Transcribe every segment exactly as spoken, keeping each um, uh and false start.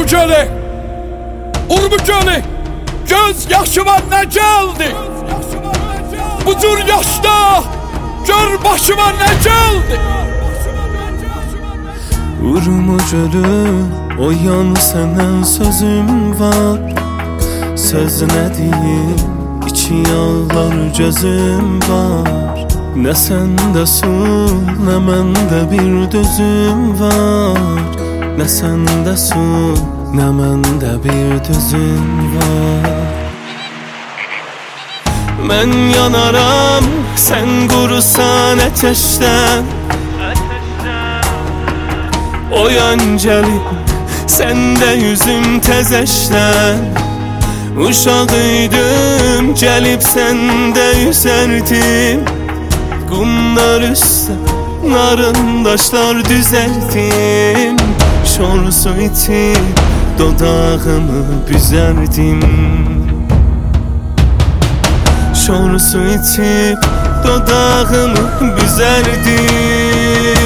Urmuceli, Urmuceli, göz yaşıma ne geldi? Bu cür yaşta gör başıma ne geldi? Urmuceli, oyan səndən sözüm var. Söz nə deyim, içi yağlar gözüm var. Nə səndə su, nə məndə bir dözüm var. Nə səndə su, nə məndə bir dözüm var. Mən yanaram, sən qurusan ətəşdən. Oyan gəlib, səndə yüzüm təzəşdən. Uşaq idim, gəlib səndə yüzərdim. Qumlar üstə, narın daşlar düzəldim. Şor su itib, dodağımı büzərdim. Şor su itib, dodağımı büzərdim.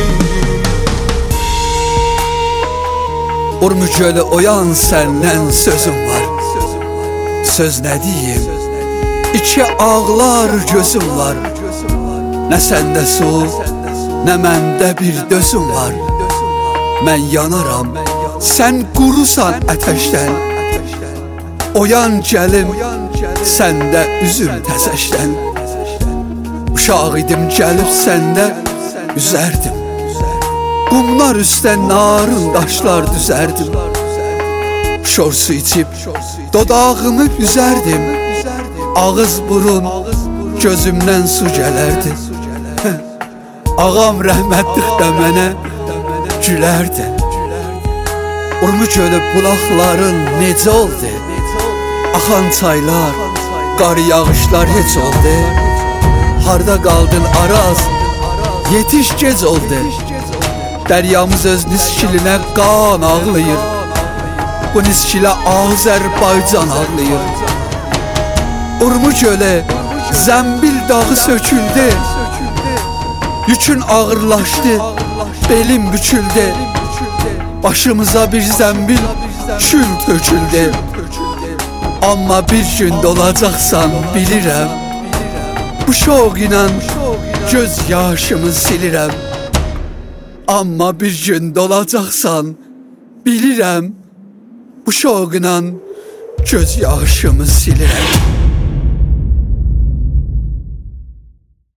Urmuceli, oyan səndən sözüm var. Söz nə deyim, içi ağlar gözüm var. Nə səndə su, nə məndə bir dözüm var. Mən yanaram, sən qurusan ətəşdən. Oyan gəlim, səndə üzüm təzəşdən. Uşaq idim, gəlib səndə üzərdim. Qumlar üstə narın daşlar düzərdim. Şor su içib, dodağımı büzərdim. Ağız burun, gözümdən su gələrdi. Ağam rəhmətlik də mənə gülərdi. Urmuceli, bulaqların necə oldu? Axan çaylar, qar yağışlar heç oldu. Harda qaldın Araz, yetiş gec oldu. Dəryamız öz niskilinə qan ağlayır. Bu niskilə Azərbaycan ağlayır. Urmuceli, zəmbil dağı söküldü. Yükün ağırlaşdı, belim büküldü. Başımıza bir zəmbil kül töküldü. Amma bir gün dolacaqsan bilirəm. Bu şoq ilə göz yaşımı silirəm. Amma bir gün dolacaqsan bilirəm. Bu şoqla göz yaşımı silirəm.